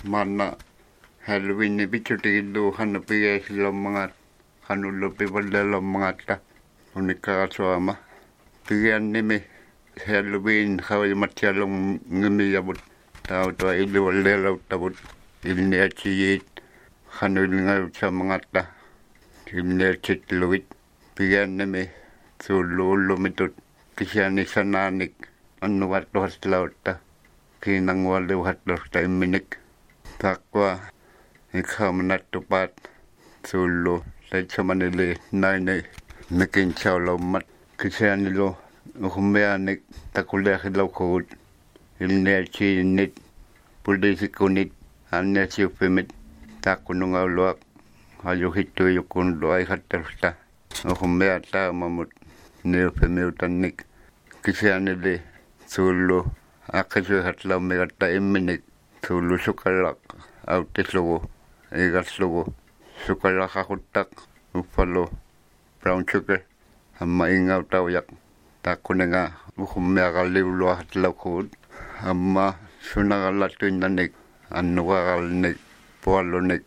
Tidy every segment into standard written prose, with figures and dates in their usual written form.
Manna Halloween ni bichutigillu hannapigeesillo mga hanullo pivallello mga unikkaasuama pigiannimi Halloween hawimattiallum ngimiyabut tautua illuwallelauttavut ilniatsiyit hanulingayutsa mga ilniatsitluit pigiannimi suulluullumitut kisiani sanaanik annuvattuhaslautta kiinangualliuhatlosta imminik takwa ikhamanattupaat suullu seitsemanili naini mikin saulommat kisianilo uhummeanik takuleahilaukut ilniatsiinnit puliisikunit anniasiuppimit takkunungauluaq ajuhittuiyukkunlu aihattelusta uhummeat taamamut niuppimiutannik kisianili suullu akkasuihatlaumigatta imminik suullu sukallaq autislugu igaslugu sukallaqaquttak uppalu brown sugar amma ingautaujaq takkunenga uhummeaqalliulluahatlaukuut amma sunaqallattuinnanik annuqaqalnik puallunik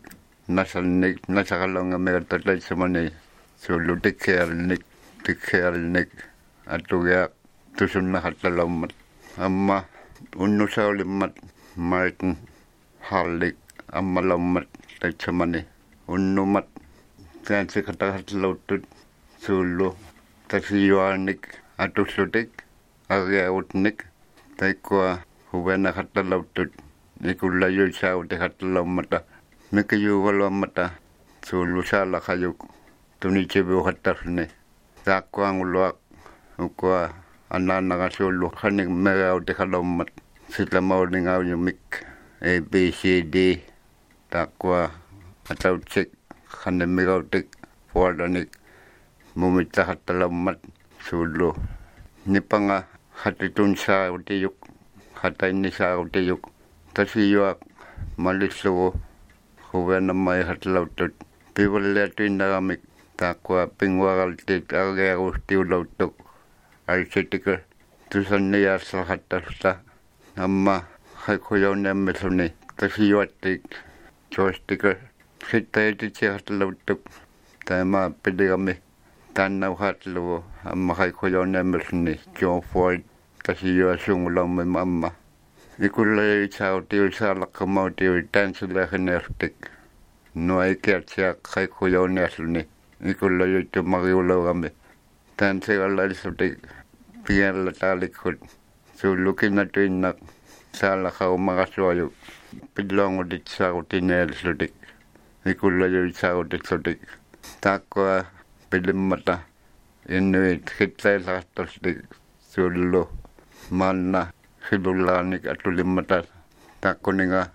nasaqallungamigattalaitsamani suullu tikkealnik atugiaq tusunnahatlalaumat amma unnusaulimmat Martin Hallik ammalaumat taitsamani unnumat taansikatahatlauttut suullu tasiyuarnik atuslutik agiautnik taikkua huvenakattalauttut ikullajuisaautihattalaumata mikiyuuvaluammata suullu saalaqajuk tunitsiviuhattarni taakkuangulluaq ukua annaannaqa suullu hanik megautihalaumat sitlamaulingaunyumik A B C D takkua atautsik hannemigautik pualanik mumittahattalaumat suullu nipanga hatitun saagutiyuk hatainni saagutiyuk tasiyuaq malislugu huvenammaihatlauttut pivalliatuinnagamik takkua pinguaqaltik agiagustiulauttuk aisitikö tusanniyaarsalhattarsta amma haikujauniammisuni tasiyuattik joistikö sittaititsihatlauttuk taima pidigami tannauhatlugu amma haikujauniammisuni John Ford tasiyuasungulaumim amma ikullaitsautiui saalaqkamautiui tansileahineertik nuaikiatsiaq haikujauniasluni ikullajuittumariulaugami tansigallalisutik pialla taalikut suullukinatuinnak saalaqaumaqasuajuk pillongutit saagutineelisutik ikullajuit saagutitsutik taakkua pilimmata innuit hitleelaqattorstik suullu manna hilullaanik atulimmata taakkuninga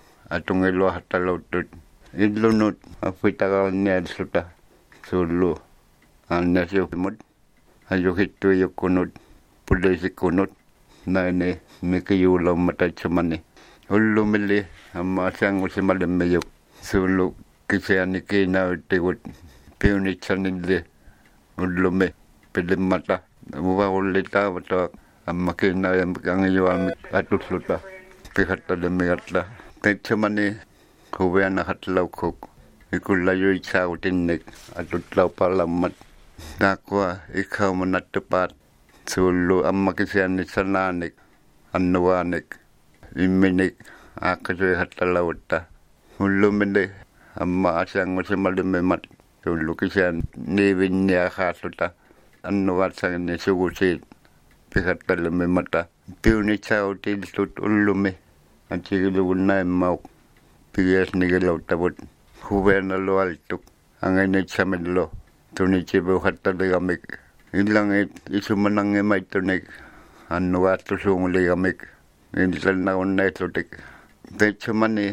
atungiluahattalauttut illunut apitaqaunnialisuta suullu annasiuppimut ajuhittuiyukkunut puliisikkunut naini mikiyuulaumataitsamani ullumilli amma asiangusimalimmijuk suullu kisiani kiinauttigut piunitsanilli ullumi pilimmata uvaqullitaavatuaq amma kiinaayamik angiyuamik atusluta pihattalimigatta taitsamani huvianahatlaukkuk ikullajuitsaagutinnik atutlaupalammat takkua ikhaumanattupaat suullu amma kisiani sanaanik annuaanik imminik aakkasuihattalauutta ullumili amma asiangusimalimmimat suullu kisian niivinniaqaasluta annuaatsagini sugusiit pihattalimimmata piunitsaagutillut ullumi atigilugunnaimmauk pigiasnigilauttavut huvenalualtuk angainitsamillu tunitsiviuhattaligamik illangit isumanangimaittunik annuaattusuunguligamik illannagunnaitlutik taitsamani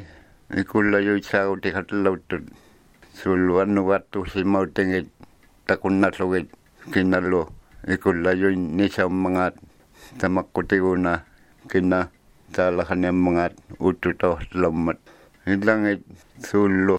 ikullajuitsaagutikhattalauttut suullu annuaattusimautingit takunnallugit kinallu ikullajuinnisaummangaat tamakkutiguna kinna taalaqaniammangaat uttutauhtalaumat illangit suullu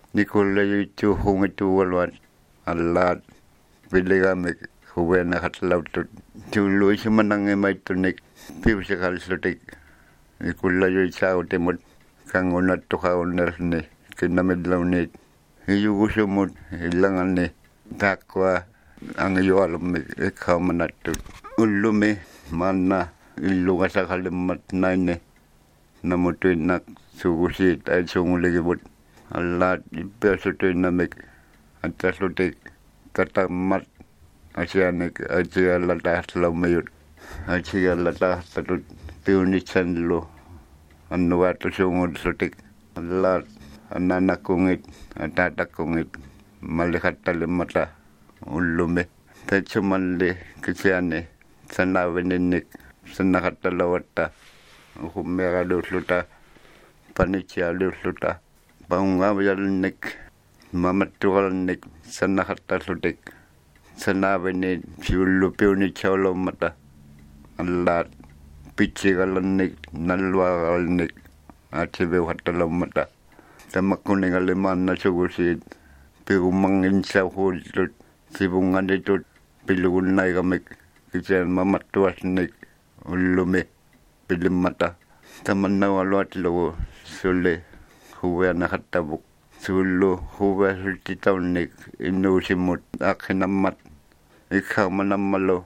ikullajuitsuuhungituuvaluat allaat piligamik huvenahatlauttut suullu isimanangimaittunik piusiqallutik ikullajuitsaagutimut kangunat tukaunarni kinamidlawnit iyugusumut ilangani takwa ang yualumi ikamanatut ulumi mana ilunga sa kalimat naine namutuin nak sugusit ay sunguligibut alat ipasutuin namik at tasutik katamat asyanik asya latah laumayut asya latah tatut piunisan lo anuwatu sungud sutik alat ananakungit atatakungit malihat talimata ulumi tachumalli kisyane sanawininik sanakatalawata hummeradusluta panichialusluta paungawalnik mamatualnik sanakatasutik sanawini siullu piunichaulomata alat pichigalannik nalwagalnik atibewhatalomata tamakuningalimana sugusit pigumangin sa hulut sibungan ditut pilugunay kamik kisyan mamatuasnik ulumi pilimata tamanawaluat lo suli huwa nakatabuk sulu huwa sultitawnik inusimut akinamat ikaw manamalo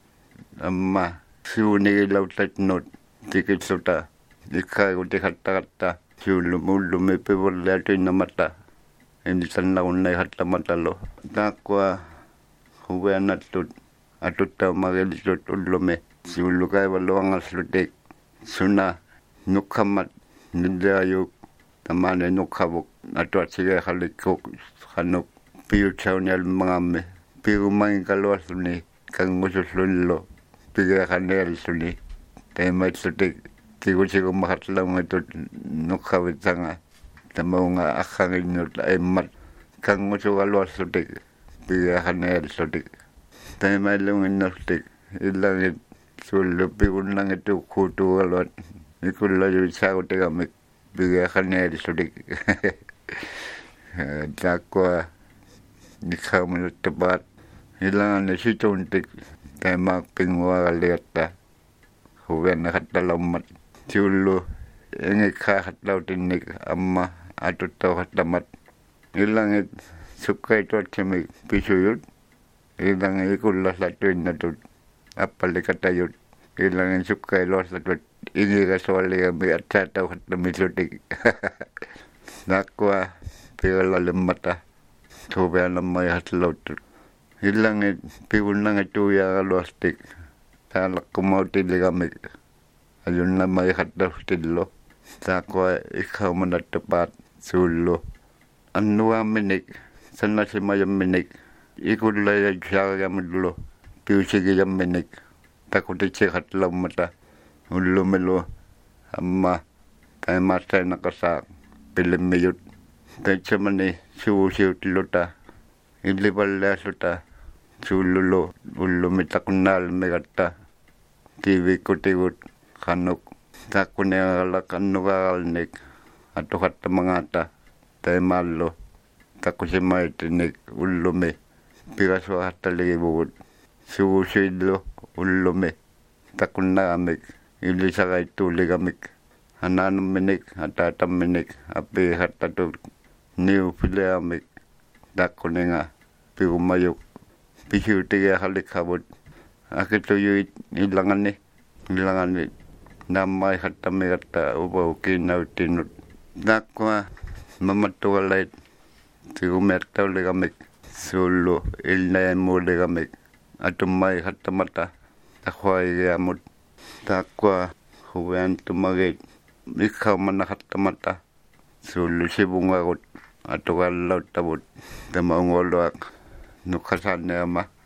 amma siunigilaw tatnot tikitsuta ikaw tikata sulu piwala namata hindi sanlaunay hatamatalo takwa huwa natut atutaw magalisut ulumi sulu kay waluang aslutik suna nukamat nidayuk tamane nukabuk atwat sige halikok hanuk piyutsaw niyal mangame piyumangin kaluas ni kang mususlunlo piga kanel suni tayo sutik sigo makatlang ito nukawit sanga tamaw nga akangin nyo ay mat kang musukaluas sutik piga kanel sutik tayo lungin na sutik ilangit sulupi unang ito kutu kalot ikula yung sagot kami piga kanel sutik takwa ikaw mo tapat ilangan na si tuntik tayo magpingwa kaliyata huwag nakatalamat sulu ingay kakatlaw tinig amma atutaw katamat ilangit sukay to at samig pisuyot ilangit ikulas latuin na to apalikatayot ilangit sukay los latuin ingay kaswali kami at sataw katamisutik nakwa pigalalumata huwag na may hatlaw to ilangit pigunang ituya kalostik talak kumautili kami ayun na may hataw tilo takwa ikaw manatapat sulo anwa minik sana si mayam minik ikulay siya kamidlo piusigi yam minik takuti sikat lang mata ulumilo amma tayo matay nakasak pilimiyot tayo siya mani suusiut luta ilibala suta sululo ulumitaknal megata TV kutigut kanuk takunelak anugalnik atuhat mangata taymalo takusimay tinik ulumi pigaso hatalibut suusidlo ulumi takunamik ilisakay tuligamik hananam minik hatatam minik api hatatut niu pileamik takuninga pigumayuk pihutiga halikabut akituyo ilangan ni namay hatamigata ubaw kinautinut dakwa mamatualait tigumertaw ligamik sulu ilnay mo ligamik atumay hatamata takway gamut dakwa huwan tumagit ikaw manahatamata sulu sibungagot atukalaw tabut tamaungolwak nukasan niya ma